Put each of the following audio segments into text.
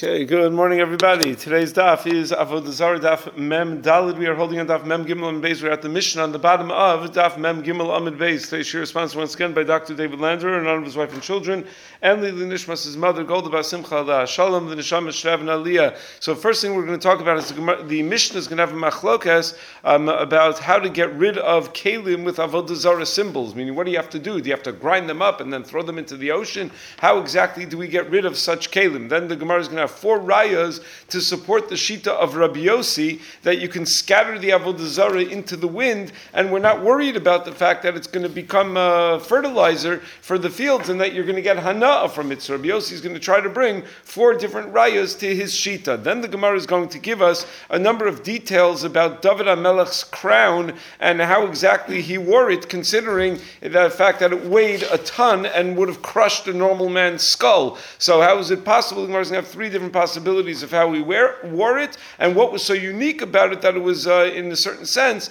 Okay, good morning, everybody. Today's daf is Avodah Zarah daf Mem Dalid. We are holding on daf Mem Gimel Amid Beis. We're at the Mishnah on the bottom of daf Mem Gimel Amid Beis. Today's shir is sponsored once again by Dr. David Lander in honor of his wife and children, and Lili Nishmas, his mother, Golda Bas Simcha Allah Shalom, the Neshama Shrav and Aliyah. So first thing we're going to talk about is the Mishnah is going to have a machlokas about how to get rid of kalim with Avodah Zarah symbols. Meaning, what do you have to do? Do you have to grind them up and then throw them into the ocean? How exactly do we get rid of such kalim? Then the Gemara is going to have four rayas to support the shita of Rabbi Yossi that you can scatter the Avodah Zarah into the wind, and we're not worried about the fact that it's going to become fertilizer for the fields and that you're going to get hana'ah from it. So Rabbi Yossi is going to try to bring four different rayas to his shita. Then the Gemara is going to give us a number of details about David HaMelech's crown and how exactly he wore it, considering the fact that it weighed a ton and would have crushed a normal man's skull. So how is it possible? The Gemara is going to have three different possibilities of how he wore it, and what was so unique about it that it was, in a certain sense,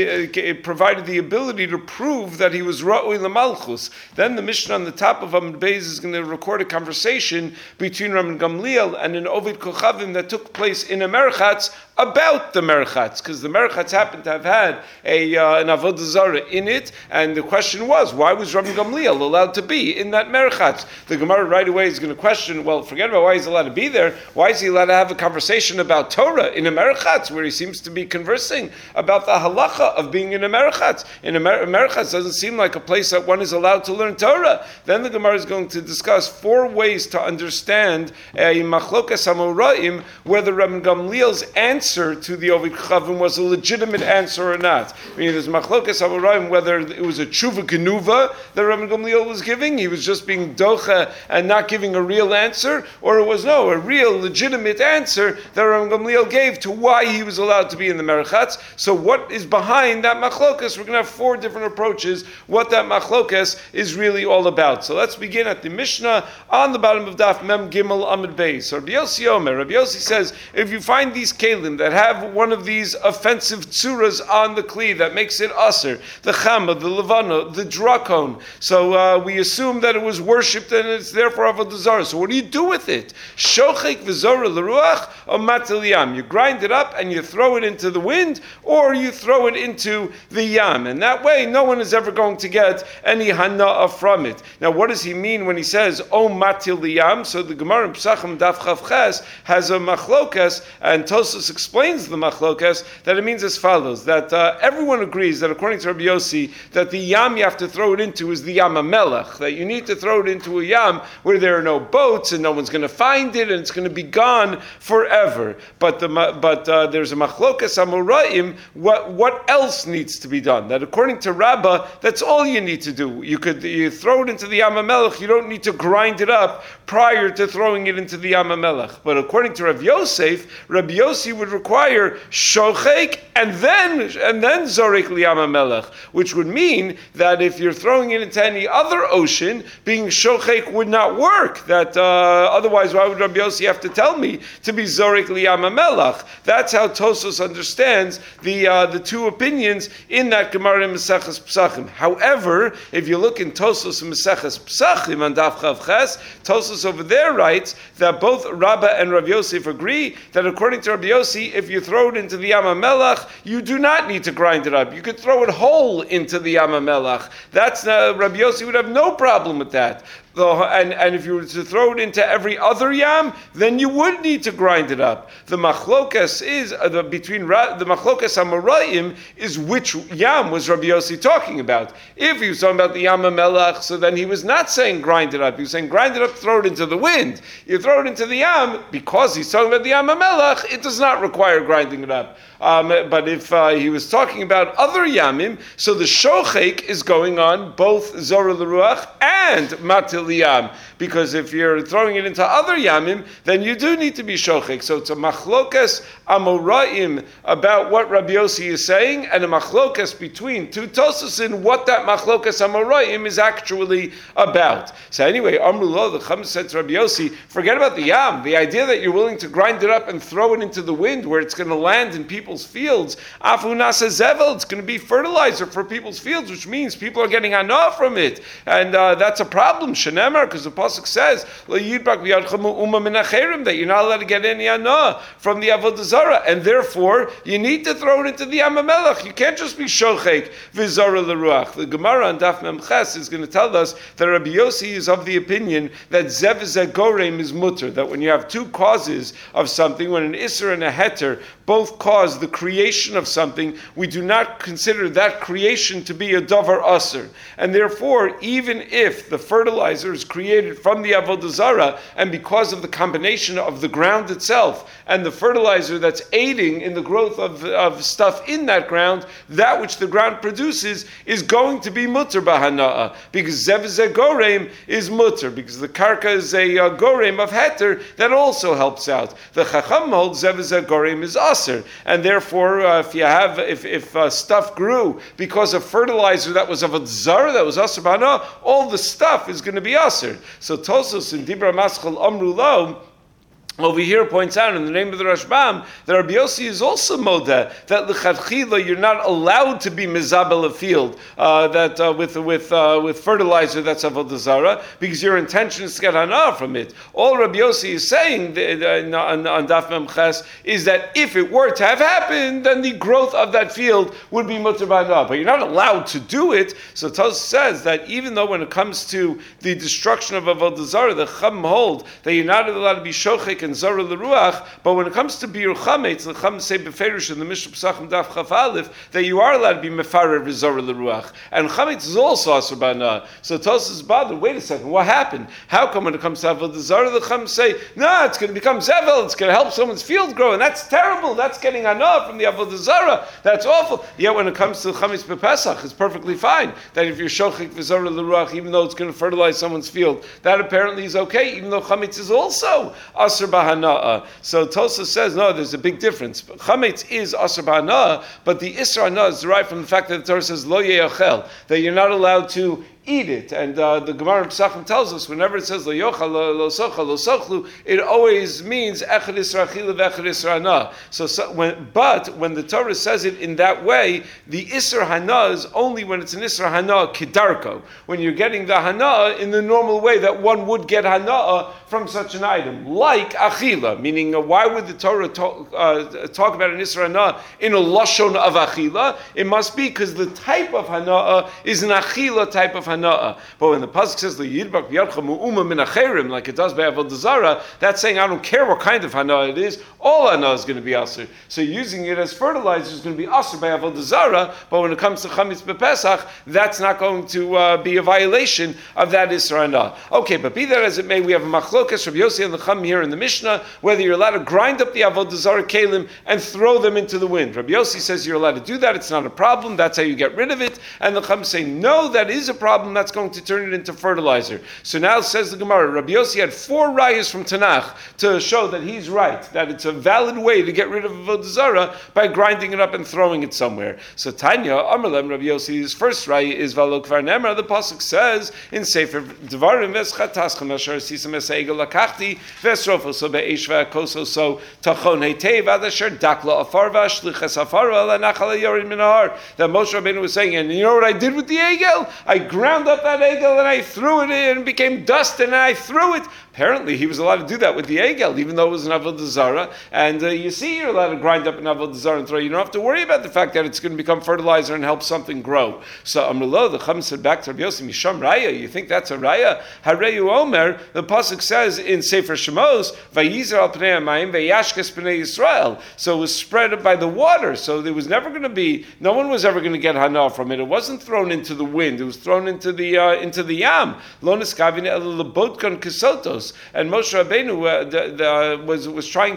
it provided the ability to prove that he was Ra'oi L'Malchus. Then the Mishnah on the top of Amid Beis is going to record a conversation between Rabban Gamliel and an Ovid Kochavim that took place in a Merchatz about the Merchatz, because the Merchatz happened to have had an Avodah Zarah in it, and the question was, why was Rabban Gamliel allowed to be in that Merchatz? The Gemara right away is going to question, well, forget about why he's allowed to be there. Why is he allowed to have a conversation about Torah in a Merchatz, where he seems to be conversing about the halacha of being in a Merchatz? In a Merchatz doesn't seem like a place that one is allowed to learn Torah. Then the Gemara is going to discuss four ways to understand a machlokas hamoraim, whether Rabban Gamliel's answer to the Ovid Chavim was a legitimate answer or not. I mean, there's machlokas hamoraim whether it was a tshuva genuva that Rabban Gamliel was giving, he was just being docha and not giving a real answer, or it was a real legitimate answer that Rabban Gamliel gave to why he was allowed to be in the Merchatz. So what is behind that machlokas? We're going to have four different approaches what that machlokas is really all about. So let's begin at the Mishnah on the bottom of Daf Mem Gimel Amid Beis. So Rabbi Yossi Omer, Rabbi Yossi says, if you find these kalim that have one of these offensive tzuras on the kli that makes it aser, the chama, the levana, the drakon, so we assume that it was worshipped and it's therefore Avodah Zarah. So what do you do with it? Shochek v'zora l'ruach or matil yam. You grind it up and you throw it into the wind, or you throw it into the yam, and that way no one is ever going to get any hana'ah from it. Now, what does he mean when he says "O matil yam"? So the Gemara in Pesachim Daf Chav Ches has a machlokas, and Tosfos explains the machlokas that it means as follows: that everyone agrees that according to Rabbi Yossi, that the yam you have to throw it into is the Yam HaMelech. That you need to throw it into a yam where there are no boats and no one's going to find it, and it's going to be gone forever. But there's a machlokas hamoraim. What else needs to be done? That according to Rabbah, that's all you need to do. You throw it into the Yam HaMelech. You don't need to grind it up prior to throwing it into the Yam HaMelech. But according to Rav Yosef, Rabbi Yossi would require shochek and then zorek liyam HaMelech, which would mean that if you're throwing it into any other ocean, being shochek would not work. That otherwise, why would Rabbi Yossi have to tell me to be zorek liyam HaMelech? That's how Tosfos understands the two opinions in that Gemara in Maseches Pesachim. However, if you look in Tosfos in Maseches Pesachim on Daf Chav Ches, Tosfos over there writes that both Rabbah and Rav Yosef agree that according to Rabbi Yossi, if you throw it into the Yam HaMelech, you do not need to grind it up. You could throw it whole into the Yam HaMelech. That's Rabbi Yossi would have no problem with that. And if you were to throw it into every other yam, then you would need to grind it up. The machlokas is between the machlokas hamoraim is which yam was Rabbi Yossi talking about. If he was talking about the Yam HaMelech, so then he was not saying grind it up. He was saying grind it up, throw it into the wind. You throw it into the yam because he's talking about the Yam HaMelech. It does not require grinding it up. But if he was talking about other yamim, so the shochek is going on both zora l'ruach and matil yam, because if you're throwing it into other yamim, then you do need to be shochek. So it's a machlokas amoraim about what Rabbi Yossi is saying, and a machlokas between two Tosfos in what that machlokas amoraim is actually about. So anyway, Amrullah, the Chum said to Rabbi Yossi, forget about the yam. The idea that you're willing to grind it up and throw it into the wind where it's going to land in people's fields, afu nasa zevel, it's going to be fertilizer for people's fields, which means people are getting hana'ah from it, and that's a problem. shenemar, because the pasuk says that you're not allowed to get any anah from the avodah zarah, and therefore you need to throw it into the Yam HaMelech. You can't just be shochek v'zara l'ruach. The Gemara on Daf Mem Ches is going to tell us that Rabbi Yossi is of the opinion that zev gorem is mutter, that when you have two causes of something, when an isser and a heter both cause the creation of something, we do not consider that creation to be a davar aser. And therefore, even if the fertilizer is created from the avodah zarah, and because of the combination of the ground itself and the fertilizer that's aiding in the growth of stuff in that ground, that which the ground produces is going to be mutter b'hana'ah, because zev gorem is mutter, because the karka is a gorem of heter that also helps out. The chacham holds zev gorem is aser, and therefore if stuff grew because of fertilizer that was of a zara, that was aser b'hana'ah, all the stuff is going to be aser. So Tosos in Dibra Maschal Amru Lo over here points out in the name of the Rashbam that Rabbi Yossi is also moda that l'chadchila you're not allowed to be mizabel a field with fertilizer that's avodah zarah, because your intention is to get hana from it. All Rabbi Yossi is saying on Daf Mem Ches is that if it were to have happened, then the growth of that field would be mutar b'hana, but you're not allowed to do it. So Tos says that even though when it comes to the destruction of avodah zarah, the Chum hold that you're not allowed to be shochek and zara l'ruach, but when it comes to biur chametz, the Chum say beferish in the Mishnah Pesachim Daf Chaf Aleph that you are allowed to be mefarer v'zara l'ruach, and chametz is also asur b'hana. So Tos is bothered. Wait a second, what happened? How come when it comes to avodah zara, the Chum say no, it's going to become zevel, it's going to help someone's field grow, and that's terrible. That's getting hana from the avodah zara. That's awful. Yet when it comes to chametz b'Pesach, it's perfectly fine that if you're shochik v'zara l'ruach, even though it's going to fertilize someone's field, that apparently is okay, even though chametz is also asur b'hana'ah. So Tosa says, no, there's a big difference. Chametz is asur b'hana'ah, but the isra hana'ah is derived from the fact that the Torah says lo ye'achel, that you're not allowed to eat it. And the Gemara Pesachim tells us whenever it says lo yochal, lo sochal, lo sochlu, it always means echad isra achila v'echad isra hana'ah. But when the Torah says it in that way, the isra hana'ah is only when it's an isra hana'ah kedarko, when you're getting the hana'ah in the normal way that one would get hana'ah from such an item, like achila. Meaning, why would the Torah talk about an isra hana'ah in a lashon of achila? It must be because the type of hana'ah is an achila type of hana'ah. But when the pasuk says "Yidbak b'yadcha mu'uma min acherim," like it does by avodah zarah, that's saying I don't care what kind of hana'ah it is. All hana'ah is going to be asur. So using it as fertilizer is going to be asur by avodah zarah. But when it comes to chametz b'Pesach, that's not going to be a violation of that isra hana'ah. Okay, but be that as it may, we have a machlokas Rabbi Yossi and the Chum here in the Mishnah whether you're allowed to grind up the avodah zarah kelim and throw them into the wind. Rabbi Yossi says you're allowed to do that. It's not a problem. That's how you get rid of it. And the Chum say no, that is a problem. That's going to turn it into fertilizer. So now says the Gemara, Rabbi Yossi had 4 rayas from Tanakh to show that he's right, that it's a valid way to get rid of avodah zarah by grinding it up and throwing it somewhere. So Tanya, Amalem, Rabbi Yossi's first raya is Valo Kvar Nemar. The pasuk says in Sefer Devarim, Veschatascha Asher Sisam Esegel Lakachti Vesrofo So Be'esh Ve'akoso So Tachon Heitev Ad Asher Dakla Afar V'Ashliches Afar Ala Nachal Yorin Minahar. That Moshe Rabbeinu was saying, and you know what I did with the egel? I ground up that egel and I threw it in and it became dust and I threw it. Apparently he was allowed to do that with the egel, even though it was an avodah zarah. And you see, you're allowed to grind up an avodah zarah and throw. You don't have to worry about the fact that it's going to become fertilizer and help something grow. So Amrullah, the Chum said back to Rabbi Yossi, Misham Raya, you think that's a Raya? Hareyu Omer, the pasuk says in Sefer Shemos, Vayizer al pnei hamayim vayashkes pnei Yisrael. So it was spread by the water. So there was never going to be, no one was ever going to get hana from it. It wasn't thrown into the wind. It was thrown into the yam. Lo neskavin el lebotkan kesotos. And Moshe Rabbeinu was trying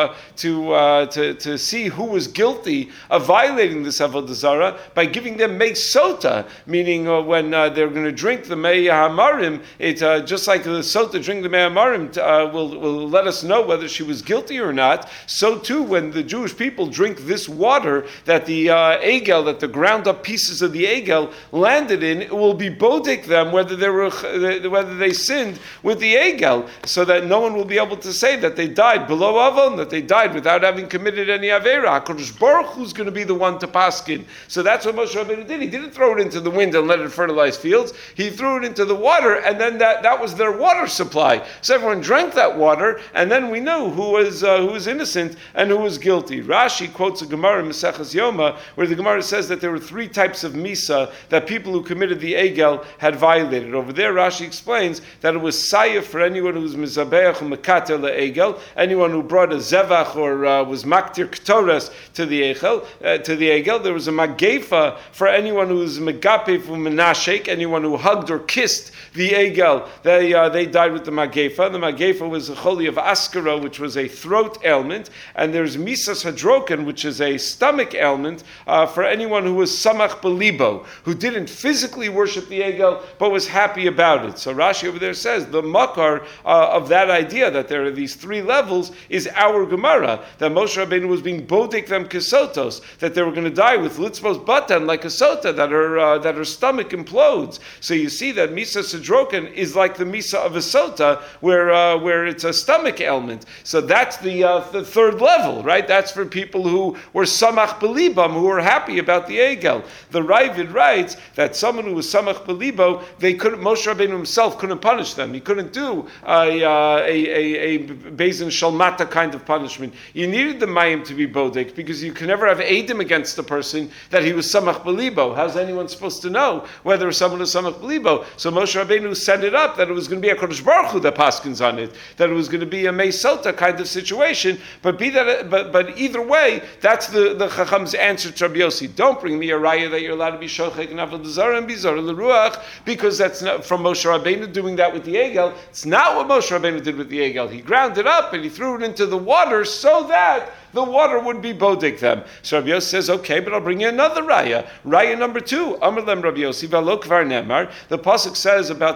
to see who was guilty of violating this avodah zarah by giving them mei sota, meaning when they're going to drink the mei hamarim, it just like the sota drink the mei hamarim will let us know whether she was guilty or not. So too, when the Jewish people drink this water that the egel, that the ground up pieces of the egel landed in, it will be bodek them whether they sinned with the egel, so that no one will be able to say that they died below avon, that they died without having committed any avera. HaKadosh Baruch Hu's going to be the one to paskin. So that's what Moshe Rabbeinu did. He didn't throw it into the wind and let it fertilize fields. He threw it into the water, and then that was their water supply. So everyone drank that water, and then we knew who was innocent and who was guilty. Rashi quotes a Gemara in Maseches Yoma, where the Gemara says that there were 3 types of misa that people who committed the egel had violated. Over there, Rashi explains that it was sayef for anyone who was mizabeach or mekater le'egel, anyone who brought a zevach or was maktir ktores to the egel. There was a magefa for anyone who was megapef u'menashek, anyone who hugged or kissed the egel. They died with the magefa. The magefa was a choli of askara, which was a throat ailment, and there's misas hadroken, which is a stomach ailment for anyone who was samach belibo, who didn't physically worship the egel but was happy about it. So Rashi over there says the makar of that idea that there are these 3 levels is our Gemara, that Moshe Rabbeinu was being bodek them kesotos, that they were going to die with litzvos batan like a sota, that her stomach implodes. So you see that misa sedroken is like the misa of a sota, where it's a stomach ailment. So that's the 3rd level, right? That's for people who were samach belibam, who were happy about the egel. The Ravid writes that someone who was samach belibo, Moshe Rabbeinu himself couldn't punish them. He couldn't do a Beis Shalmata kind of punishment. You needed the mayim to be bodek, because you can never have edim against the person that he was samach belibo. How's anyone supposed to know whether someone is samach belibo? So Moshe Rabbeinu set it up that it was going to be a Kodesh Baruch Hu that paskins on it, that it was going to be a meisota kind of situation. But either way, that's the Chacham's answer to Rabbi Yossi. Don't bring me a raya that you're allowed to be shochek and avodah zarah and bizarre l'ruach, because that's not from Moshe Rabbeinu doing that with the egel. It's not what Moshe Rabbeinu did with the egel. He ground it up and he threw it into the water so that the water would be bodek them. So Rabbi Yossi says, okay, but I'll bring you another raya. Raya number 2. Amar lem Rabbi Yossi v'lo kvar nemar. The pasuk says about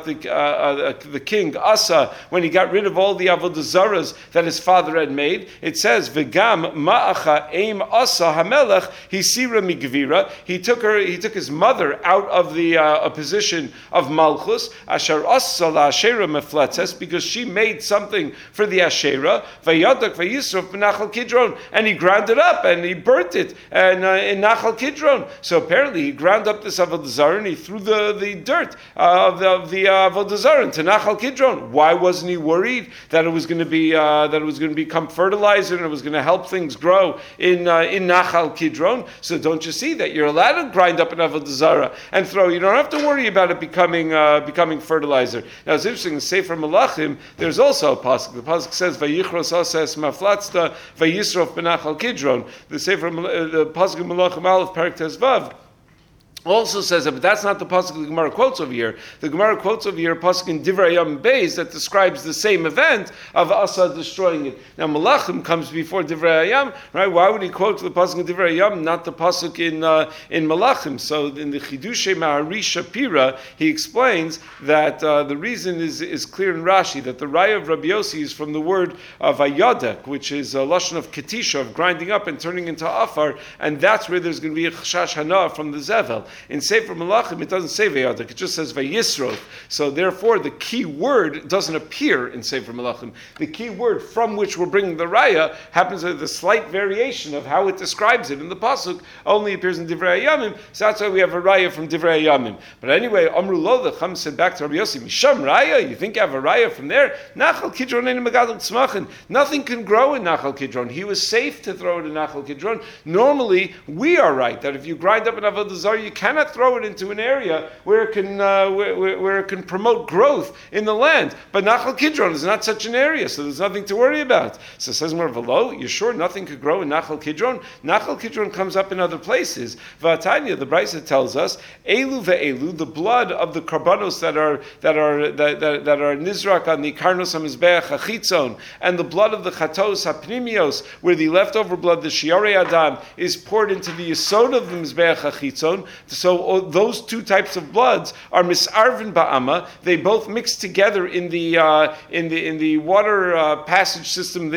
the king Asa, when he got rid of all the avodah zaras that his father had made. It says v'gam ma'acha eim Asa hamelech hisira migvira. He took his mother out of the position of malchus. Asher Asa la'ashera mefletzes, because she made something for the ashera. Vayadak vayisruf b'nachal kidron. And he ground it up and he burnt it in Nachal Kidron. So apparently he ground up this avodah zarah and he threw the dirt of the avodah zarah into Nachal Kidron. Why wasn't he worried that it was going to become fertilizer and it was going to help things grow in Nachal Kidron? So don't you see that you're allowed to grind up an avodah zarah and throw? You don't have to worry about it becoming fertilizer. Now it's interesting in Sefer Malachim there's also a pasuk. The pasuk says Vayichros Asa es maflatzta Vayisrof Benachal Kidron. The Sefer, the pasuk of Malachim Aleph Perek Tes Vav also says that, but that's not the pasuk the Gemara quotes over here. The Gemara quotes over here a pasuk in Divrei Yam Beis that describes the same event of Asa destroying it. Now Malachim comes before Divrei Yam, right? Why would he quote the pasuk in Divrei Yam, not the pasuk in Malachim? So in the Chidushei Ma'ari Shapira, he explains that the reason is clear in Rashi, that the raya of Rabbi Yossi is from the word vayadek, which is a lashon of ketisha, of grinding up and turning into afar, and that's where there's going to be a chashash hana from the zevel. In Sefer Malachim, it doesn't say Vayadak, it just says Vayisroth. So therefore, the key word doesn't appear in Sefer Malachim. The key word from which we're bringing the raya happens to the slight variation of how it describes it in the pasuk only appears in Divrei Yamim. So that's why we have a raya from Divrei Yamim. But anyway, Amru Lo, the Chum said back to Rabbi Yossi, Misham raya, you think you have a raya from there? Nachal Kidron ein megadol tzmachin. Nothing can grow in Nachal Kidron. He was safe to throw it in Nachal Kidron. Normally, we are right that if you grind up an avodah zarah, you cannot throw it into an area where it can where it can promote growth in the land. But Nachal Kidron is not such an area, so there's nothing to worry about. So it says more below, you're sure nothing could grow in Nachal Kidron? Nachal Kidron comes up in other places. V'atanya, the Brisa tells us, Elu ve'elu, the blood of the karbanos that are nizrak on the karnos hamizbeach hachitzon, and the blood of the chatos hapnimios, where the leftover blood, the shiarei adam, is poured into the yesod of the mizbeach hachitzon. So those two types of bloods are misarvin ba'ama. They both mix together in the water passage system,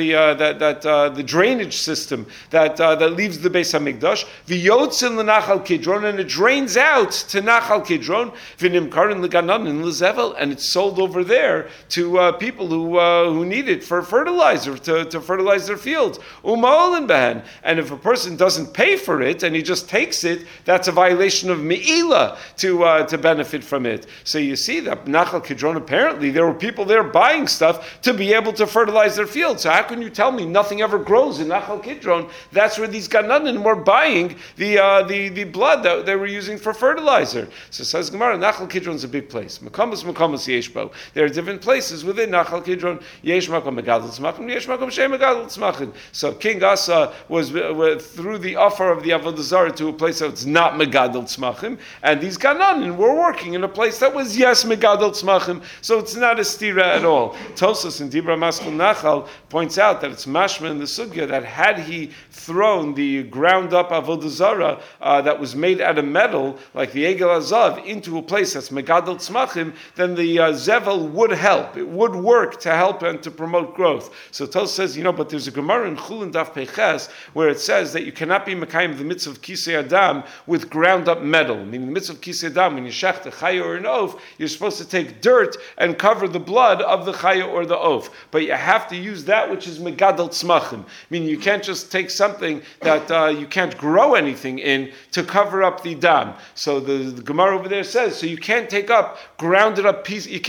the drainage system that leaves the Beis Hamikdash. V'yotzin l'Nachal Kidron, and it drains out to Nachal Kidron. V'nimkarin l'Gananin l'Zevel, and it's sold over there to people who need it for fertilizer to fertilize their fields. Uma'olin behen, and if a person doesn't pay for it and he just takes it, that's a violation of Me'ila to benefit from it. So you see that Nachal Kidron, apparently there were people there buying stuff to be able to fertilize their fields. So how can you tell me nothing ever grows in Nachal Kidron? That's where these Gananim were buying the blood that they were using for fertilizer. So says Gemara, Nachal Kidron is a big place. Makamas yeshbo. There are different places within Nachal Kidron. Yesh makom megadol tzmachim, yesh makom shei megadol tzmachim. So King Asa was through the offer of the Avodah Zarah to a place that's not megadol tzmachim, and these Gananim were working in a place that was yes megadol tzmachim. So it's not a stira at all. Tosas in Dibra Maskul Nachal points out that it's mashma in the sugya that had he thrown the ground up Avodah Zarah that was made out of metal, like the Egel Azav, into a place that's megadol tzmachim, then the zevel would help. It would work to help and to promote growth. So Tosas says, but there's a Gemara in Chulin Daf Peches where it says that you cannot be mekayim the mitzvah of kisei adam with ground up metal. Meaning the mitzvah of kisei adam, when you shech the chaya or an oaf, you're supposed to take dirt and cover the blood of the chaya or the oaf. But you have to use that which is megadol tzmachim. Meaning you can't just take something that you can't grow anything in to cover up the dam. So the Gemara over there says, so you can't take grounded up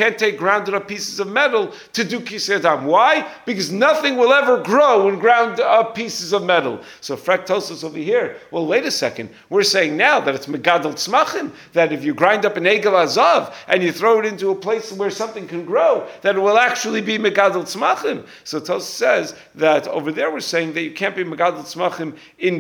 pieces of metal to do kisei adam. Why? Because nothing will ever grow in ground up pieces of metal. So Fraktosis over here, well, wait a second. We're saying now that it's megadol tzmachim, that if you grind up an egel azav and you throw it into a place where something can grow, that it will actually be megadol tzmachim. So Tosis says that over there we're saying that you can't be megadol tzmachim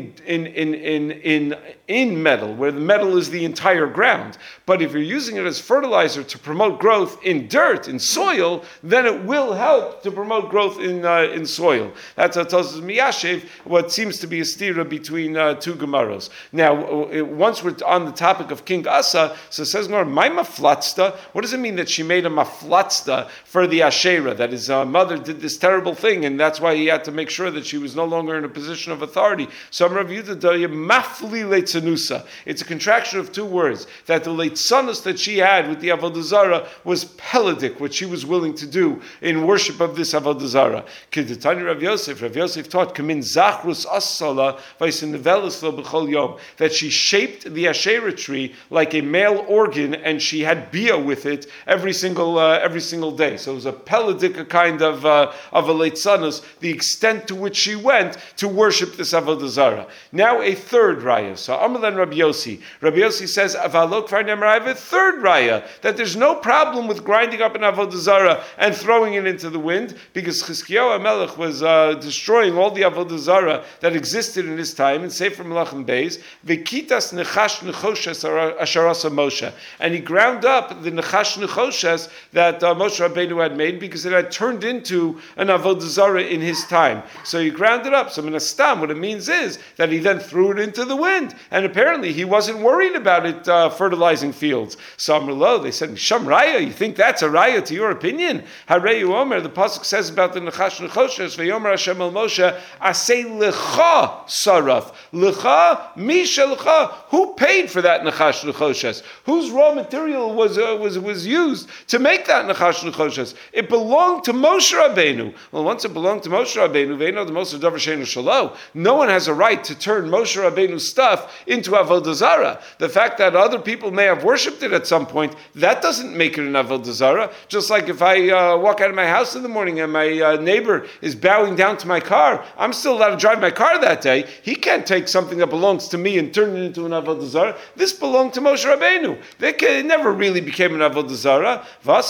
in metal, where the metal is the entire ground. But if you're using it as fertilizer to promote growth in dirt, in soil, then it will help to promote growth in soil. That's how Tosis Miyashiv, what seems to be a stira between two Gemaros. Now, once we're on the topic of King Asa, so it says, my maflatsta, what does it mean that she made a maflatsta for the Asherah, that his mother did this terrible thing, and that's why he had to make sure that she was no longer in a position of authority. So I'm Rav Yehuda Daya, mafli leitzanusa. It's a contraction of two words, that the leitzanus that she had with the Avodah Zarah was peladik, what she was willing to do in worship of this Avodah Zarah. Kedetani Rav Yosef taught, kamin zachrus asala vaysenevelis lo b'chol yom, that she shaped the Asherah tree like a male organ, and she had bia with it every single day. So it was a peladik, a kind of a leitzanus, the extent to which she went to worship this Avodah Zarah. Now a third raya. So Amalan Rabbi Yossi. Rabbi Yossi says, Avalok Farnem, I have a third raya, that there's no problem with grinding up an Avodah Zarah and throwing it into the wind, because Chizkiyahu HaMelech was destroying all the Avodah Zarah that existed in his time in Sefer Melachim Beis, V'kitas nechash nechoshes asharasa Moshe, and he ground up the nechash nechoshes that Moshe Rabbeinu had made, because it had turned into an Avodah Zarah in his time. So he ground it up. So Minastam, what it means is that he then threw it into the wind, and apparently he wasn't worried about it fertilizing fields. So Amrlo, they said, Sham Raya, you think that's a Raya to your opinion? Hareyu Omer, the pasuk says about the nechash nechoshes, V'yomer Hashem el Moshe, Asei lecha saraf. Lecha, misha lecha. Who paid for that nechash nechoshes? Whose raw material was used to make that nechash nechoshes? It belonged to Moshe Rabbeinu. Well, once it belonged to Moshe Rabbeinu, Ve'eno the most of davar she'eino shelo. No one has a right to turn Moshe Rabbeinu's stuff into Avodah Zarah. The fact that other people may have worshipped it at some point, that doesn't make it an Avodah Zarah. Just like if I walk out of my house in the morning and my neighbor is bowing down to my car, I'm still allowed to drive my car that day. He can't take something that belongs to me and turn it into an Avodah Zarah. This belonged to Moshe Rabbeinu. It never really became an Avodah Zarah.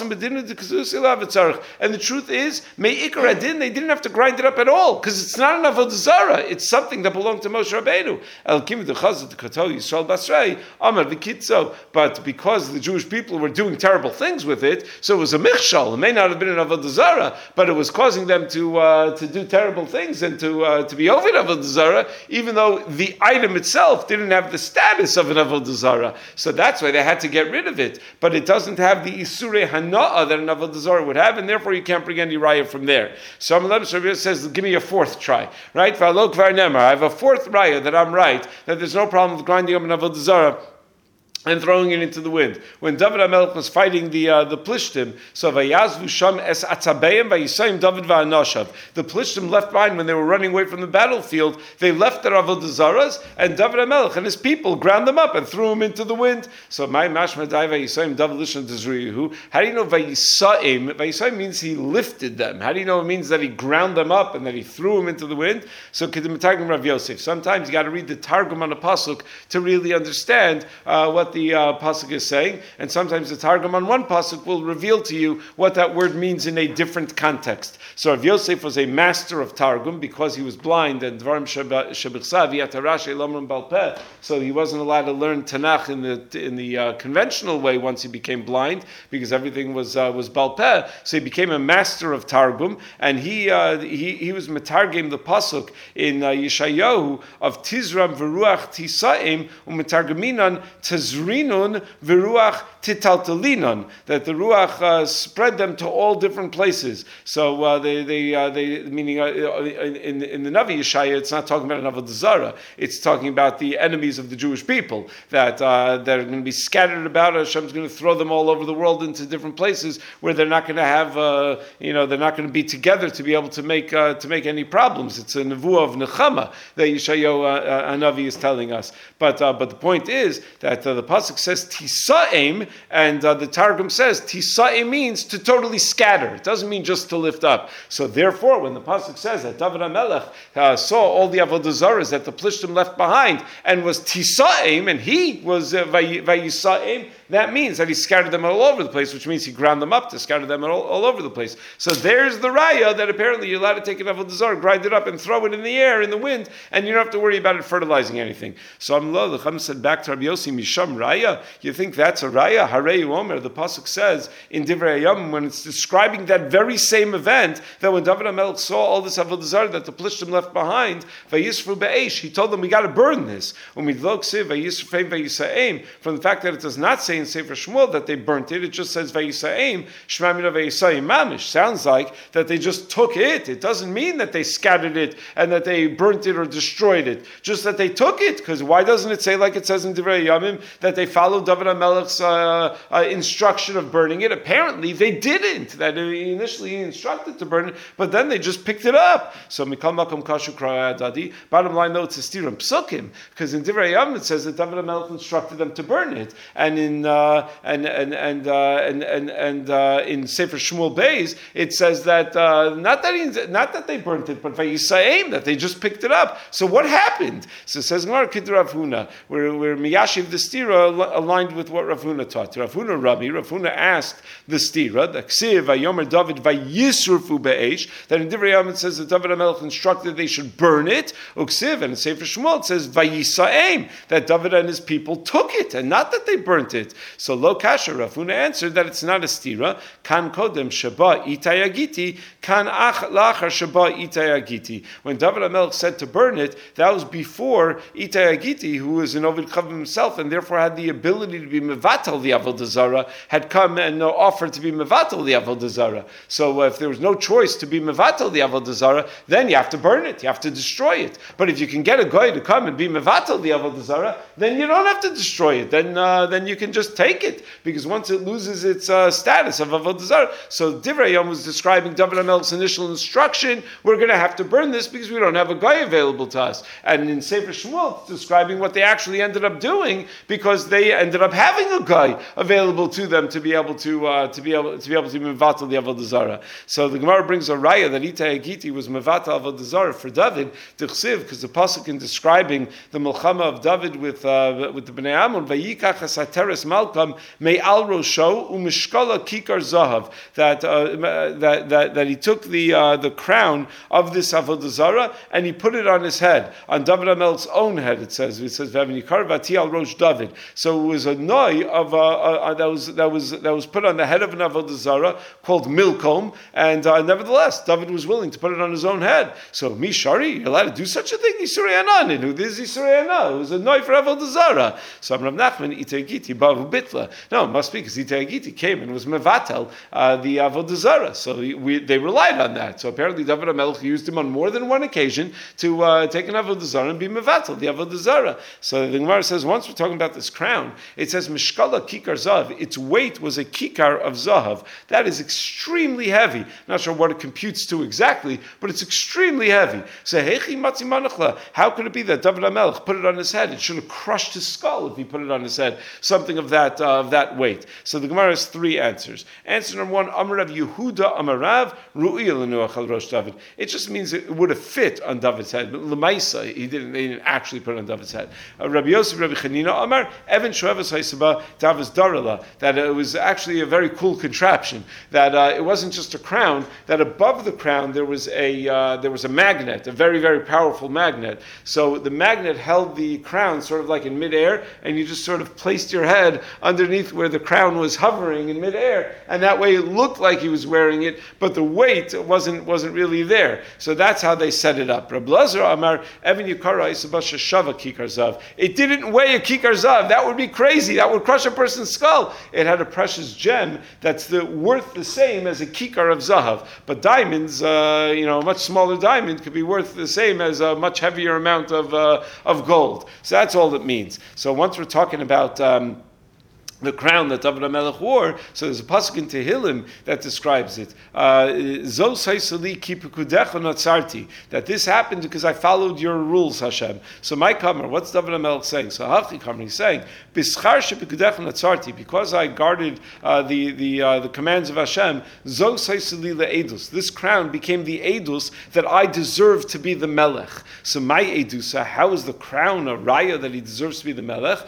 And the truth is, Me'ikar Adin, they didn't have to grind it up at all, because it's not an Avodah Zarah. It's something that belonged to Moshe Rabbeinu. But because the Jewish people were doing terrible things with it, so it was a michshal. It may not have been an Avodah Zarah, but it was causing them to do terrible things and to be over Avodah Zarah, even though the item itself didn't have the status of an avodah zarah. So that's why they had to get rid of it. But it doesn't have the isurei hana'ah that an avodah zarah would have, and therefore you can't bring any raya from there. So Rabbi says, give me a fourth try, right? V'alo kvar nemar, I have a fourth raya that I'm right, that there's no problem with grinding up an avodah zarah and throwing it into the wind. When David HaMelech was fighting the Plishtim, so Vayazvu Sham es Atzabeim Vayisayim David Va'anashav. The Plishtim left behind when they were running away from the battlefield. They left their avodah zaras, and David HaMelech and his people ground them up and threw them into the wind. So my mashma dai Vayisayim David Lishon Tizrihu. How do you know Vayisayim? Vayisayim means he lifted them. How do you know it means that he ground them up and that he threw them into the wind? So Kedim Targum Rav Yosef. Sometimes you got to read the Targum on a pasuk to really understand what the pasuk is saying, and sometimes the Targum on one pasuk will reveal to you what that word means in a different context. So Rav Yosef was a master of Targum because he was blind, and Dvarim Shebichsav Yatarash Elamrim Balpeh, so he wasn't allowed to learn Tanakh in the conventional way once he became blind, because everything was Balpeh. So he became a master of Targum, and he was metargim the pasuk in Yeshayahu of Tizram v'ruach tisaim u'metargaminan tizrinun v'ruach titaltalinan, that the ruach spread them to all different places. So they meaning in the Navi Yeshaya, it's not talking about an avodah zarah. It's talking about the enemies of the Jewish people that they're going to be scattered about. Hashem's going to throw them all over the world into different places where they're not going to have, they're not going to be together to be able to make any problems. It's a nevuah of nechama that Yeshayahu Hanavi is telling us. But the point is that the pasuk says tisaim, and the Targum says tisaim means to totally scatter. It doesn't mean just to lift up. So therefore, when the pasuk says that David HaMelech saw all the avodah zaras that the Plishtim left behind and was tisaim, and he was vayisaim, that means that he scattered them all over the place, which means he ground them up to scatter them all over the place. So there's the raya that apparently you're allowed to take an avodah zarah, grind it up, and throw it in the air, in the wind, and you don't have to worry about it fertilizing anything. So Amlo, the Chum said back to Rabbi Yossi, Misham raya, you think that's a raya? Harei Omer, the pasuk says in Divrei Hayam, when it's describing that very same event, that when David HaMelech saw all this avodah zarah that the Plishtim left behind, Vayisfru be'esh, he told them, we got to burn this. From the fact that it does not say in Sefer Shmuel that they burnt it, it just says Vayisa'im, Shmamina Vayisa'im Mamish. Sounds like that they just took it. It doesn't mean that they scattered it and that they burnt it or destroyed it. Just that they took it, because why doesn't it say, like it says in Divrei Yamim, that they followed David HaMelech's instruction of burning it? Apparently they didn't. That he initially instructed to burn it, but then they just picked it up. So Mikal Makom Kashu Kraya Dadi. Bottom line, no, it's a stirum psukim, because in Divrei Yamim it says that David HaMelech instructed them to burn it, and in in Sefer Shmuel Beis it says that not that they burnt it, but Vayisa'im, that they just picked it up. So what happened? So it says Gemara Kid Rav Huna, where Miyashiv the stira aligned with what Rav Huna taught. Rav Huna asked the stira, the Ksiv Vayomer David Vayisrufu be'esh, that in Divrei Yamim it says that David HaMelech instructed they should burn it. Uksiv, and in Sefer Shmuel it says Vayisa'im, that David and his people took it, and not that they burnt it. So Lo Kasha, Rav Huna answered that it's not a stira. Kan kodem shaba itayagiti, kan lachar shaba itayagiti. When David HaMelech said to burn it, that was before Itayagiti, who was an Ovid Chav himself and therefore had the ability to be mevatel the avodah zarah, had come and offered to be mevatel the avodah zarah. So if there was no choice to be mevatel the avodah zarah, then you have to burn it, you have to destroy it. But if you can get a guy to come and be mevatel the avodah zarah, then you don't have to destroy it. Then you can just take it, because once it loses its status of avodah zarah. So Divrei Yom was describing David HaMelech's initial instruction, we're going to have to burn this because we don't have a guy available to us. And in Sefer Shmuel, it's describing what they actually ended up doing, because they ended up having a guy available to them to be able to mevatel the avodah zarah. So the Gemara brings a raya that Itay Agiti was mevatel avodah zarah for David, because the pasuk in describing the milchama of David with the Bnei Ammon, vayikach hasateres Malkam Me'al Rosho Umishkala Kikar Zahav, that he took the crown of this Avodah Zarah and he put it on his head, on David HaMelech's own head. It says V'Avin Yikar Vati Al Rosh David. So it was a noi of that was put on the head of an Avodah Zarah called Milkom, and nevertheless David was willing to put it on his own head. So Mishari, you're allowed to do such a thing? Isurei Anan. Who this Isurei Anan? It was a noi for Avodah Zarah. So Rav Nachman Itei Bavu Bitla. No, it must be because Itei came and was mevatel the Avodah Zarah. So they relied on that. So apparently David HaMelech used him on more than one occasion to take an Avodah Zarah and be mevatel the Avodah Zarah. So the Gemara says, once we're talking about this crown, it says Mishkala Kikar Zahav. Its weight was a kikar of Zahav. That is extremely heavy. Not sure what it computes to exactly, but it's extremely heavy. So Hechi Matzi Manachla, how could it be that David HaMelech put it on his head? It should have crushed his skull if he put it on his head. Something of that weight. So the Gemara has three answers. Answer number one, Amarav Yehuda Amarav Ru'il Lenuach al Rosh David. It just means it would have fit on David's head. But Lemaisa, they didn't actually put it on David's head. Rabbi Yosef, Rabbi Chanina Amar, Evan Shoevas Haisaba David's Darala, that it was actually a very cool contraption. That it wasn't just a crown. That above the crown there was a magnet, a very, very powerful magnet. So the magnet held the crown sort of like in midair, and you just sort of placed your head underneath where the crown was hovering in midair, and that way it looked like he was wearing it, but the weight wasn't really there. So that's how they set it up. Reb Lazar Amar Evan Yikara Isabasha Shava Kikar Zav. It didn't weigh a Kikar Zav. That would be crazy. That would crush a person's skull. It had a precious gem that's worth the same as a Kikar of Zahav. But diamonds, a much smaller diamond could be worth the same as a much heavier amount of gold. So that's all it means. So once we're talking about the crown that David HaMelech wore, so there's a pasuk in Tehillim that describes it. That this happened because I followed your rules, Hashem. So my kamer, what's David HaMelech saying? So Hachi kamer, he's saying, because I guarded the commands of Hashem, this crown became the edus that I deserve to be the melech. So my edus, how is the crown a raya that he deserves to be the melech?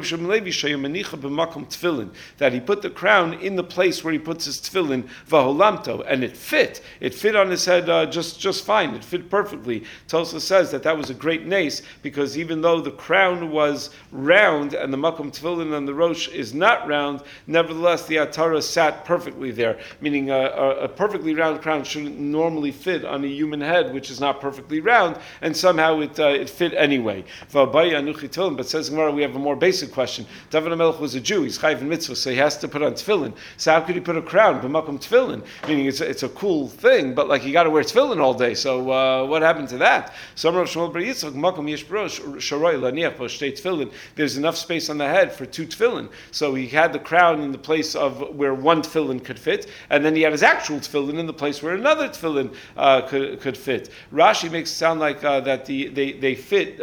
Tefillin, that he put the crown in the place where he puts his tefillin, vaholamto, and it fit on his head just fine. It fit perfectly. Tosa says that was a great nace, because even though the crown was round and the makom tefillin and the rosh is not round, nevertheless the atara sat perfectly there. Meaning a perfectly round crown shouldn't normally fit on a human head, which is not perfectly round, and somehow it fit anyway. But says Gemara, we have a more basic question. David HaMelech was a Jew. He's chayv in mitzvah, so he has to put on tefillin. So how could he put a crown b'makom tefillin? Meaning it's a cool thing, but like you got to wear tefillin all day. So what happened to that? So Rav Shmuel bar Yitzchak, makom yesh b'rosh sharoi laniach b'shtei tefillin. There's enough space on the head for two tefillin. So he had the crown in the place of where one tefillin could fit, and then he had his actual tefillin in the place where another tefillin could fit. Rashi makes it sound like that they fit.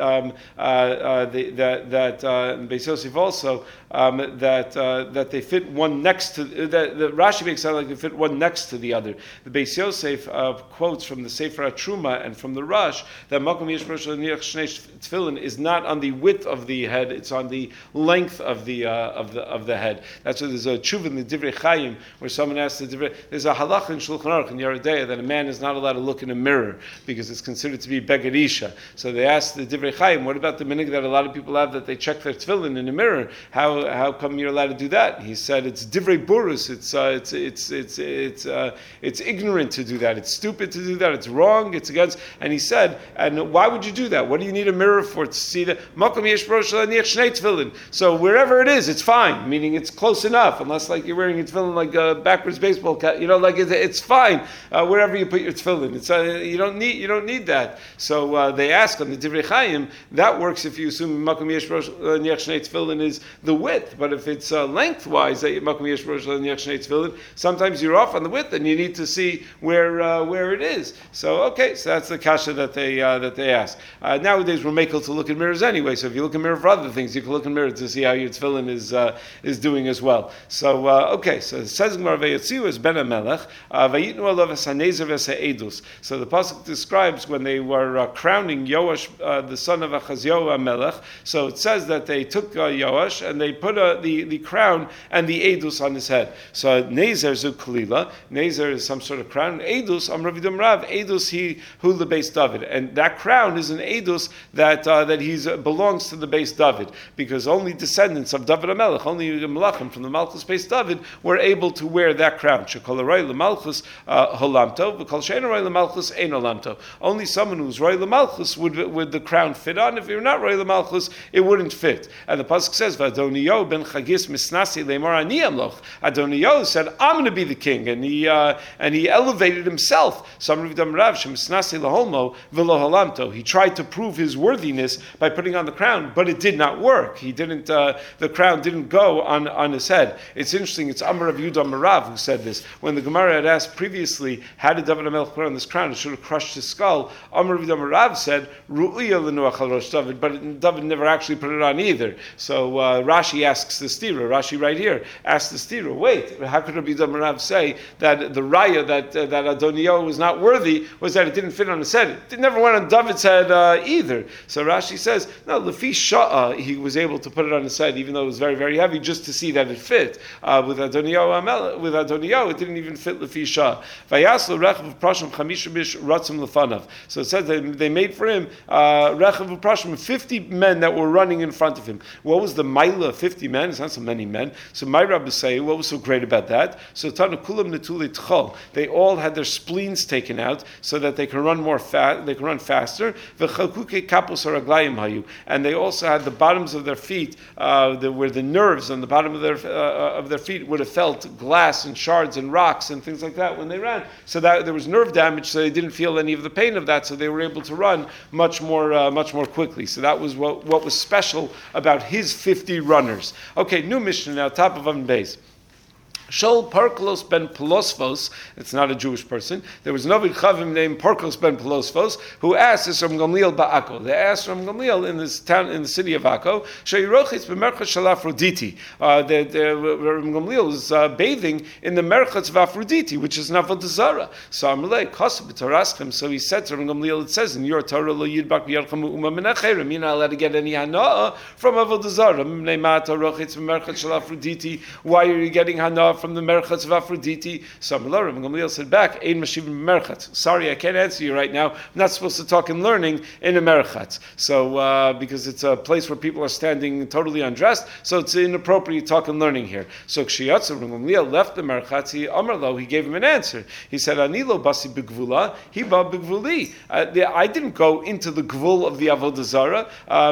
Beis Yosef also. That they fit one next to that. The Rashi makes it sound like they fit one next to the other. The Beis Yosef quotes from the Sefer HaTruma and from the Rush that Makom Yesh Rosh Laniach Shnei Tefillin is not on the width of the head; it's on the length of the head. That's why there's a tshuva in the Divrei Chaim where someone asks there's a halacha in Shulchan Aruch in Yoreh De'ah that a man is not allowed to look in a mirror because it's considered to be beged isha. So they asked the Divrei Chaim, what about the minhag that a lot of people have that they check their tefillin in a mirror? How come you're allowed to do that? He said it's divrei burus. It's ignorant to do that. It's stupid to do that. It's wrong. It's against. And he said, and why would you do that? What do you need a mirror for to see that? Makom yesh b'rosh laniach shnei tefillin. So wherever it is, it's fine. Meaning it's close enough, unless like you're wearing a tefillin like a backwards baseball cap. Like it's fine wherever you put your tefillin. It's you don't need that. So they ask on the Divrei Chaim, that works if you assume makom yesh b'rosh laniach shnei tefillin is the width. But if it's lengthwise that makom yesh b'rosh laniach shnei tefillin, sometimes you're off on the width and you need to see where it is. So that's the kasha that they ask. Nowadays we're makel to look in mirrors anyway. So if you look in mirror for other things, you can look in mirror to see how your tefillin is doing as well. So so it says Gemara vayotziu es ben hamelech vayitnu alav es hanezer v'es ha'edus. So the pasuk describes when they were crowning Yoash, the son of Achazyahu HaMelech. So it says that they took Yoash and they put the the crown and the edus on his head. So Nezer zu kalila. Nezer is some sort of crown. Edus amravidum rav. Edus he who the base David, and that crown is an edus that he belongs to the base David, because only descendants of David HaMelech, only Melachim from the Malchus base David, were able to wear that crown. Shekol haroi lemalchus holamto, v'kol she'ein haroi lemalchus ein holamto. Only someone who's roi lemalchus would the crown fit on. If you're not roi lemalchus, it wouldn't fit. And the pasuk says, "V'Adoniyo ben Chagis misnasi leimor ani amloch." Adoniyo said, "I'm going to be the king," and he elevated himself. Some Rav Rav shemisnasi laholmo v'lo holamto. He tried to prove his worthiness by putting on the crown, but it did not work. He didn't. The crown didn't go on his head. It's interesting. It's Amar of Yudah Marav who said this. When the Gemara had asked previously, how did David HaMelech put on this crown? It should have crushed his skull. Amar of Yudah Marav said, "Ru'uya l'nuach al rosh David," but David never actually put it on either. So Rashi asks the stira. Rashi right here asks the stira. Wait, how could Rabbi Yudah Marav say that the raya that Adoniyo was not worthy was that it didn't fit on his head? It never went on David's head either. So Rashi says, no, Lefi Sha'ah, he was able to put it on his head, even though it was very, very heavy, just to see that it fit. With Adoniyo, it didn't even fit Lefi Sha'ah. Vayaslu rechav u'prashim chamisha bish ratzim lefanav. So it says that they made for him rechav u'prashim, 50 men that were running in front of him. What was the maila of 50 men? It's not so many men. So my Rabbi say, what was so great about that? So Tanu kulam netuli tchol. They all had their spleens taken out so that they can run more fast. They can run faster. And they also had the bottoms of their feet, where the nerves on the bottom of their feet would have felt glass and shards and rocks and things like that when they ran. So that there was nerve damage, so they didn't feel any of the pain of that. So they were able to run much more quickly. So that was what was special about his 50 runners. Okay, new Mishnah now, top of Avon Beis. Shol Parklos ben Pelosphos, it's not a Jewish person. There was no Chavim named Parklos ben Pelosphos who asked this from Gamliel Ba'ako. They asked from Gamliel in this town, in the city of Akko, Sheirochitz b'merchat shel Aphrodite. Gamliel was bathing in the merchatz of Aphrodite, which is Avodah Zarah. So Amalei Kosov b'Toraschem. So he said to Gamliel, it says in your Torah, Lo Yidbak b'Yarcham U'uma Menachem. You're not allowed to get any hana'ah from Avodah Zarah. Why are you getting hana'ah from the merchatz of Aphrodite? So Gamliel said back, Ein Mashivim merchatz. Sorry, I can't answer you right now. I'm not supposed to talk and learning in a merchatz. So because it's a place where people are standing totally undressed, so it's inappropriate talk and learning here. So Kshiyatzu Gamliel left the merchatz. He gave him an answer. He said, Anilo basi b'gvula, he ba b'gvuli. I didn't go into the gvul of the Avodah Zarah.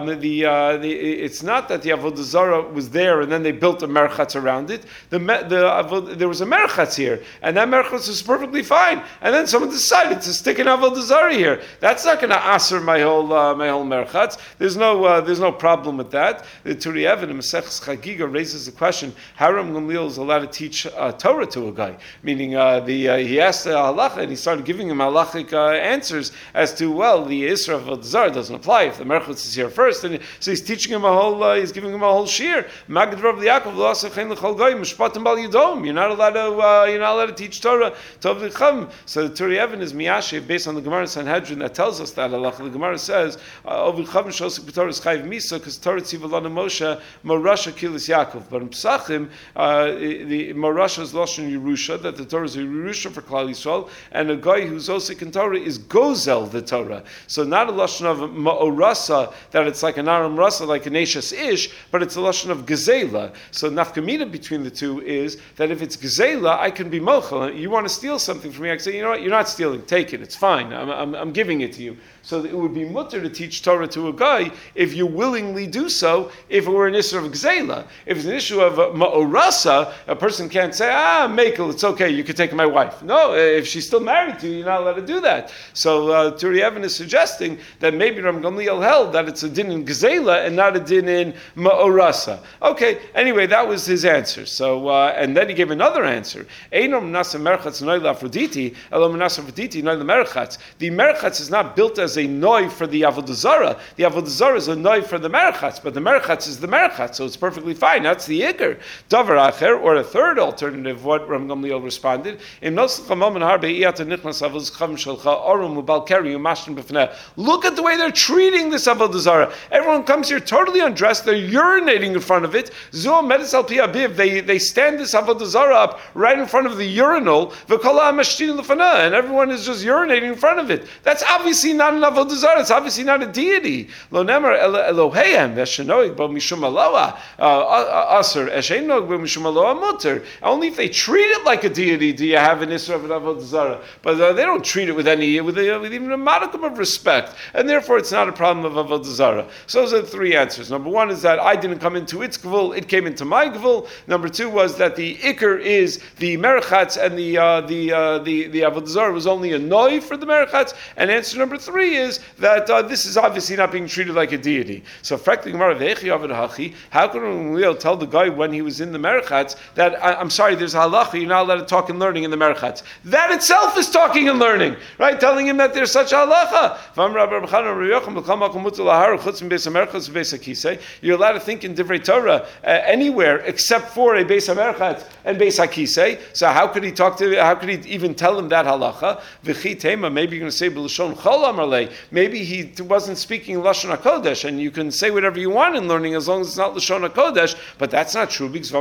It's not that the Avodah Zarah was there and then they built a merchatz around it. There was a merchatz here, and that merchatz was perfectly fine. And then someone decided to stick an Avodah Zarah here. That's not going to aser my whole merchatz. There's no problem with that. The Turi Even in Maseches Chagiga raises the question: how Ram Gamliel is allowed to teach Torah to a guy? Meaning, he asked the halacha, and he started giving him halachic answers as to the Isra of Avodah Zarah doesn't apply if the merchatz is here first. And so he's teaching him he's giving him a whole shir. Magid Rav Yaakov lo asechen l'chol goyim mishpatim bal yidom. You're not allowed to teach Torah. So the Turi Even is miyashiv based on the Gemara Sanhedrin that tells us that halacha. The Gemara says Ovil Chavim shosik b'Torah is chayiv misa because Torah tzivalana Moshe morasha kilis Yaakov. But in Pesachim, the morasha is lashon Yerusha, that the Torah is a Yerusha for Klal Yisrael, and a guy who's osik in Torah is gozel the Torah. So not a lashon of ma'orasa that it's like an aram rasa like an Eishes Ish, but it's a lashon of gezela. So nafkamina between the two is that if it's gezela, I can be mochel. You want to steal something from me, I can say, you know what, you're not stealing, take it, it's fine, I'm giving it to you. So it would be mutter to teach Torah to a guy if you willingly do so, if it were an issue of gzela. If it's an issue of ma'orasa, a person can't say, Mekel, it's okay, you can take my wife. No, if she's still married to you, you're not allowed to do that. So Turi Even is suggesting that maybe Ram Gamliel held that it's a din in gzela and not a din in ma'orasa. Okay, anyway, that was his answer. So, and then he gave another answer. Einom Menasa Merchatz Noi L'Aphrodite, Elo Menasa Aphrodite Noi L'Merchatz. The Merchatz is not built as a Noi for the Avodah Zarah. The Avodah Zarah is a Noi for the Merchatz, but the Merchatz is the Merchatz, so it's perfectly fine. That's the Iker. Davar Acher, or a third alternative, what Ram Gamliel responded, look at the way they're treating this Avodah Zarah. Everyone comes here totally undressed, they're urinating in front of it. They stand this Avodah Zarah up right in front of the urinal, and everyone is just urinating in front of it. That's obviously not an Avodah Zarah, it's obviously not a deity. Only if they treat it like a deity do you have an Isra of an Avodah Zarah. But they don't treat it with even a modicum of respect, and therefore it's not a problem of Avodah Zarah. So those are the three answers. Number one is that I didn't come into its gvul; it came into my gvul. Number two was that the Iker is the Merchatz, and the Avodah Zarah was only a Noi for the Merchatz. And answer number three is that this is obviously not being treated like a deity. So, how can we tell the guy when he was in the Merchatz that I'm sorry, there's halacha, you're not allowed to talk and learning in the Merchatz? That itself is talking and learning, right? Telling him that there's such halacha. You're allowed to think in Divrei Torah anywhere except for a Beis HaMerchatz and Beis HaKisei. So how could he even tell him that halacha? Maybe you're going to say b'lashon chol amarlei. Maybe he wasn't speaking Lashon HaKodesh, and you can say whatever you want in learning as long as it's not Lashon HaKodesh, but that's not true because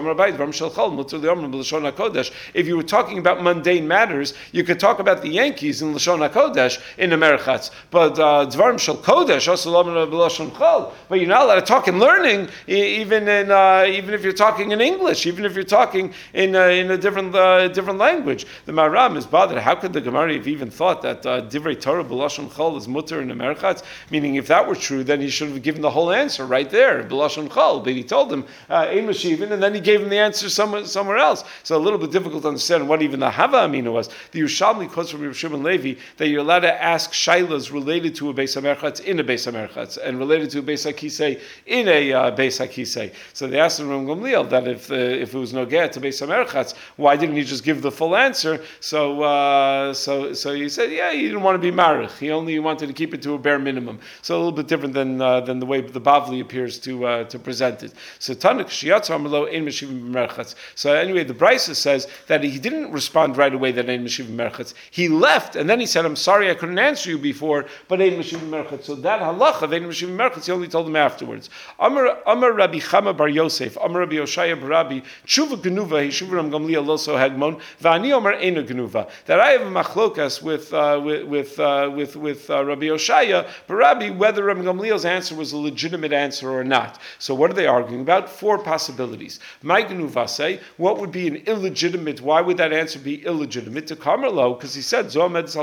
if you were talking about mundane matters, you could talk about the Yankees in Lashon HaKodesh in the Merchatz, but Dvarim Shel Kodesh, but you're not allowed to talk in learning even if you're talking in English, even if you're talking in a different language. The Maram is bothered. How could the Gemara have even thought that Divrei Torah b'lashon chol is mutter in the Merchatz? Meaning, if that were true, then he should have given the whole answer right there, b'lashon chol. But he told him ein mashivin, and then he gave him the answer somewhere else. So a little bit difficult to understand what even the Hava Amina was. The Yerushalmi quotes from Reb Shimon Levi that you're allowed to ask shaylas related to a Beis HaMerchatz in a Beis HaMerchatz and related to a Beis HaKisei in a Beis HaKisei. So they asked Ram Gamliel that if it was no get to Beis HaMerchatz, why didn't he just give the full answer? So he said, yeah, he didn't want to be marich. He only wanted to keep it to a bare minimum. So a little bit different than the way the Bavli appears to present it. So Tanak Shiyatz Amalo Ein Meshivim Merchatz. So anyway, the Brisa says that he didn't respond right away that Ein Meshivim Merchatz. He left and then he said, I'm sorry I couldn't answer you before, but Ein Meshivim Merchatz. So that halacha of Ein Meshivim Merchatz, he only told him afterwards. Amar Rabbi Chama Bar Yosef, Amar Rabbi Yoshaya Bar Rabbi, Tshuva Genuva, Hishuv Ram Gamliel Loso Hegmon, V'ani Amar Eina Genuva. That I have a machlokas with Rabbi Yoshaya Bar Rabbi whether Ram Gamliel's answer was a legitimate answer or not. So what are they arguing about? Four possibilities. My Genuva say, what would be an illegitimate? Why would that answer be illegitimate to Kamerlo? Because he said,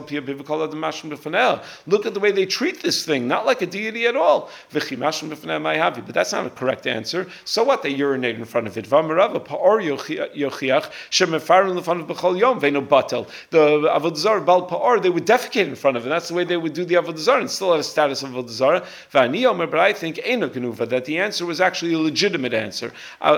look at the way they treat this thing, not like a deity at all. But that's not a correct answer. So what? They urinate in front of it. The Avodah Zarah Bal Pa'or, they would defecate in front of it. That's the way they would do the Avodah Zarah and still have a status of Avodah Zarah. But I think that the answer was actually a legitimate answer.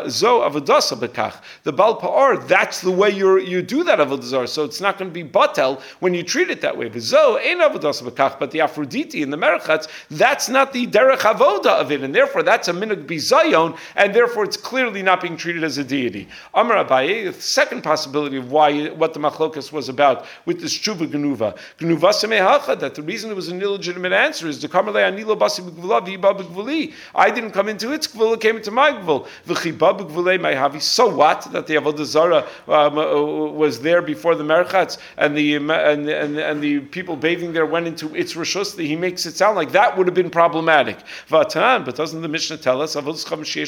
The Bal Pa'or, that's the way you do that Avodah Zarah. So it's not going to be batel when you treat it that way. But the Aphrodite in the Merchatz, that's not the derech avoda of it, and therefore that's a minhag bizayon, and therefore it's clearly not being treated as a deity. Amar Abaye, the second possibility of what the machlokas was about with this tshuva genuva semehacha, that the reason it was an illegitimate answer is the kamerle anilo basi b'gvula v'iba b'gvuli. I didn't come into its gvul, it came into my gvul. V'chiba b'gvulei ma'havi. So what? That the Avodah Zarah was there before the Merchatz, and the people bathing there went into its rishus. He makes it sound like that would have been problematic. But doesn't the Mishnah tell us they allowed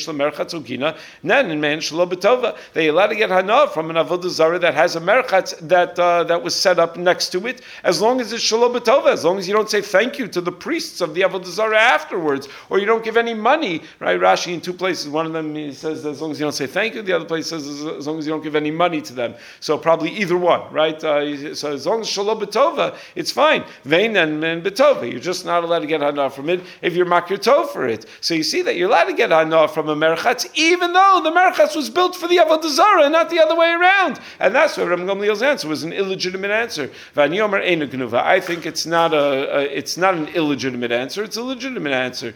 to get hana from an Avodah Zarah that has a Merchatz that was set up next to it, as long as it's shalom b'tova, as long as you don't say thank you to the priests of the Avodah Zarah afterwards, or you don't give any money. Right? Rashi in two places. One of them he says as long as you don't say thank you. The other place says as long as you don't give any money to them. So probably either one, right? So as long as shalom b'tova, it's fine. Vein and b'tova, you're just not allowed to get hana from it if you're makir tov for it. So you see that you're allowed to get hana from a merchatz, even though the merchatz was built for the Avodah Zarah, not the other way around. And that's why Rabbi Gamliel's answer was an illegitimate answer. I think it's not an illegitimate answer, it's a legitimate answer.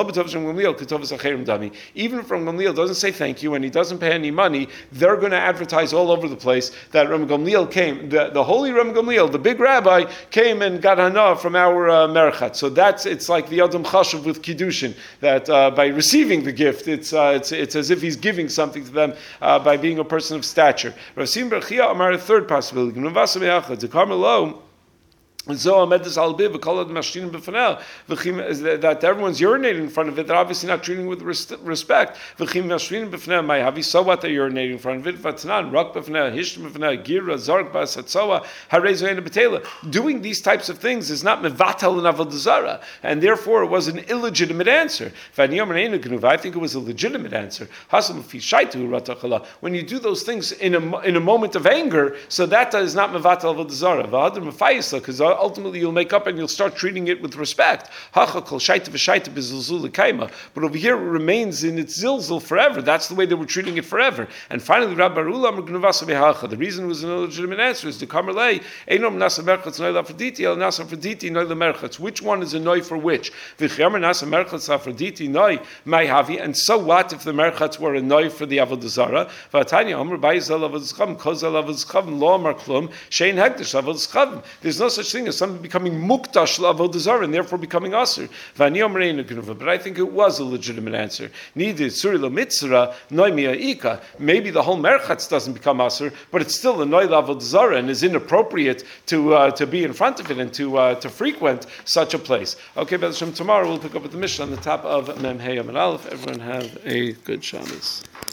Even if Rabbi Gamliel doesn't say thank you and he doesn't pay any money, they're going to advertise all over the place that Rabbi Gamliel came, the holy Rabbi Gamliel, the big rabbi, came and got hana from our merchat. So it's like the Adam Chashav with Kiddushin, that by receiving the gift, it's as if he's giving something to them by being a person of stature. Rav Sim Bar Chia Amar, a third possibility. That everyone's urinating in front of it, they're obviously not treating it with respect. So what, they're urinating in front of it. Doing these types of things is not mevatel and avodah zarah, and therefore it was an illegitimate answer. I think it was a legitimate answer. When you do those things in a moment of anger, so that is not mevatel avodah zarah. Because ultimately you'll make up and you'll start treating it with respect. But over here it remains in its zilzul forever. That's the way they were treating it forever. And finally, the reason it was an illegitimate answer is which one is a noi for which? And so what if the merchats were a noi for the avodah zarah? There's no such thing as something becoming muktash l'avodah zarah and therefore becoming aser. But I think it was a legitimate answer. Needed suri l'mitzra noi mi'ika. Maybe the whole merchatz doesn't become aser, but it's still a noi l'avodah zarah and is inappropriate to be in front of it and to frequent such a place. Okay, B'ez Hashem, tomorrow we'll pick up with the Mishnah on the top of Mem Hey Amud Aleph. Everyone have a good Shabbos.